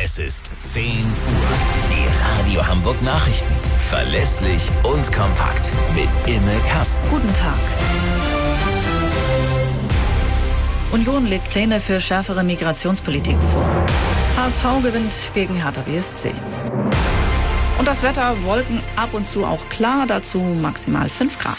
Es ist 10 Uhr. Die Radio Hamburg Nachrichten. Verlässlich und kompakt. Mit Imme Kasten. Guten Tag. Union legt Pläne für schärfere Migrationspolitik vor. HSV gewinnt gegen Hertha BSC. Und das Wetter, Wolken ab und zu auch klar, dazu maximal 5 Grad.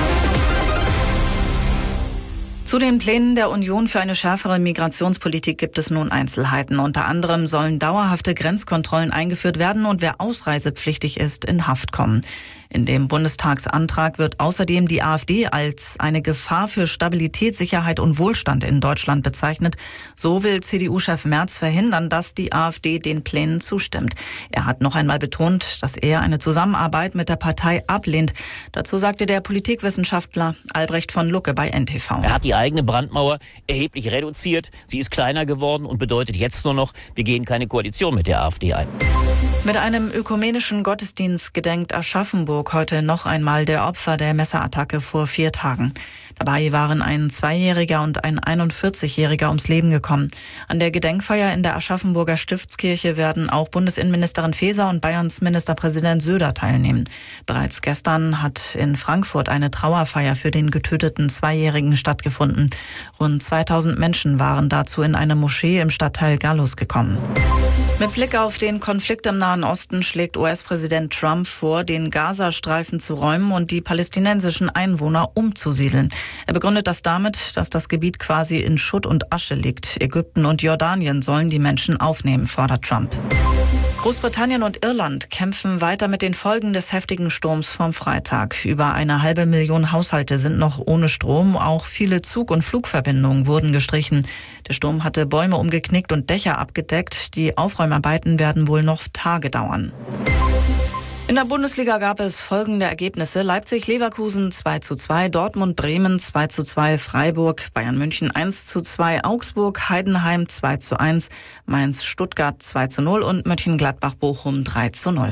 Zu den Plänen der Union für eine schärfere Migrationspolitik gibt es nun Einzelheiten. Unter anderem sollen dauerhafte Grenzkontrollen eingeführt werden und wer ausreisepflichtig ist, in Haft kommen. In dem Bundestagsantrag wird außerdem die AfD als eine Gefahr für Stabilität, Sicherheit und Wohlstand in Deutschland bezeichnet. So will CDU-Chef Merz verhindern, dass die AfD den Plänen zustimmt. Er hat noch einmal betont, dass er eine Zusammenarbeit mit der Partei ablehnt. Dazu sagte der Politikwissenschaftler Albrecht von Lucke bei NTV. Er hat die eigene Brandmauer erheblich reduziert. Sie ist kleiner geworden und bedeutet jetzt nur noch, wir gehen keine Koalition mit der AfD ein. Mit einem ökumenischen Gottesdienst gedenkt Aschaffenburg heute noch einmal der Opfer der Messerattacke vor 4 Tagen. Dabei waren ein 2-Jähriger und ein 41-Jähriger ums Leben gekommen. An der Gedenkfeier in der Aschaffenburger Stiftskirche werden auch Bundesinnenministerin Faeser und Bayerns Ministerpräsident Söder teilnehmen. Bereits gestern hat in Frankfurt eine Trauerfeier für den getöteten 2-Jährigen stattgefunden. Rund 2000 Menschen waren dazu in eine Moschee im Stadtteil Gallus gekommen. Mit Blick auf den Konflikt im Nahen Osten schlägt US-Präsident Trump vor, den Gazastreifen zu räumen und die palästinensischen Einwohner umzusiedeln. Er begründet das damit, dass das Gebiet quasi in Schutt und Asche liegt. Ägypten und Jordanien sollen die Menschen aufnehmen, fordert Trump. Großbritannien und Irland kämpfen weiter mit den Folgen des heftigen Sturms vom Freitag. Über 500.000 Haushalte sind noch ohne Strom. Auch viele Zug- und Flugverbindungen wurden gestrichen. Der Sturm hatte Bäume umgeknickt und Dächer abgedeckt. Die Aufräumarbeiten werden wohl noch Tage dauern. In der Bundesliga gab es folgende Ergebnisse: Leipzig-Leverkusen 2:2, Dortmund-Bremen 2:2, Freiburg, Bayern München 1:2, Augsburg-Heidenheim 2:1, Mainz-Stuttgart 2:0 und Mönchengladbach-Bochum 3:0.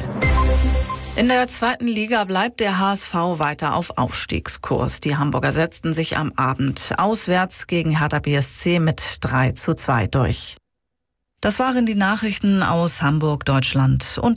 In der 2. Liga bleibt der HSV weiter auf Aufstiegskurs. Die Hamburger setzten sich am Abend auswärts gegen Hertha BSC mit 3:2 durch. Das waren die Nachrichten aus Hamburg, Deutschland und